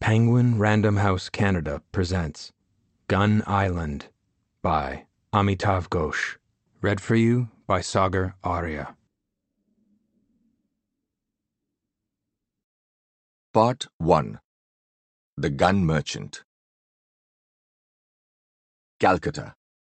Penguin Random House Canada presents Gun Island by Amitav Ghosh. Read for you by Sagar Arya. Part 1. The Gun Merchant. Calcutta.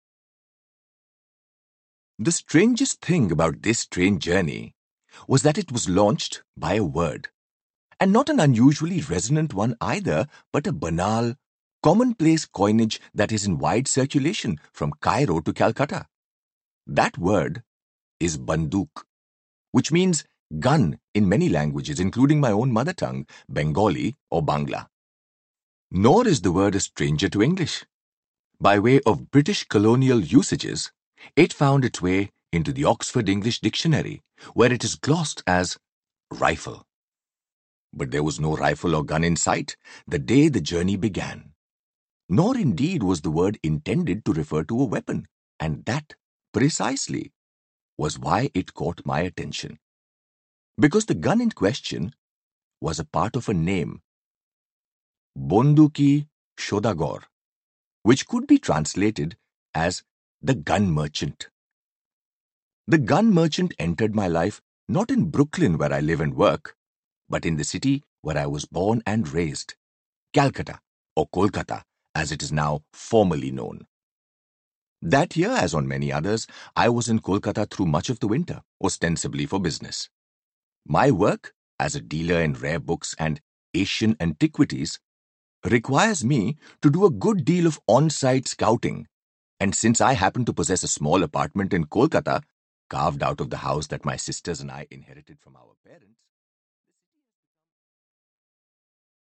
The strangest thing about this train journey was that it was launched by a word, and not an unusually resonant one either, but a banal, commonplace coinage that is in wide circulation from Cairo to Calcutta. That word is banduk, which means gun in many languages, including my own mother tongue, Bengali or Bangla. Nor is the word a stranger to English. By way of British colonial usages, it found its way into the Oxford English Dictionary, where it is glossed as rifle. But there was no rifle or gun in sight the day the journey began. Nor indeed was the word intended to refer to a weapon, and that, precisely, was why it caught my attention. Because the gun in question was a part of a name, Bonduki Shodagor, which could be translated as the gun merchant. The gun merchant entered my life not in Brooklyn, where I live and work, but in the city where I was born and raised, Calcutta, or Kolkata, as it is now formally known. That year, as on many others, I was in Kolkata through much of the winter, ostensibly for business. My work as a dealer in rare books and Asian antiquities requires me to do a good deal of on-site scouting, and since I happen to possess a small apartment in Kolkata, carved out of the house that my sisters and I inherited from our parents,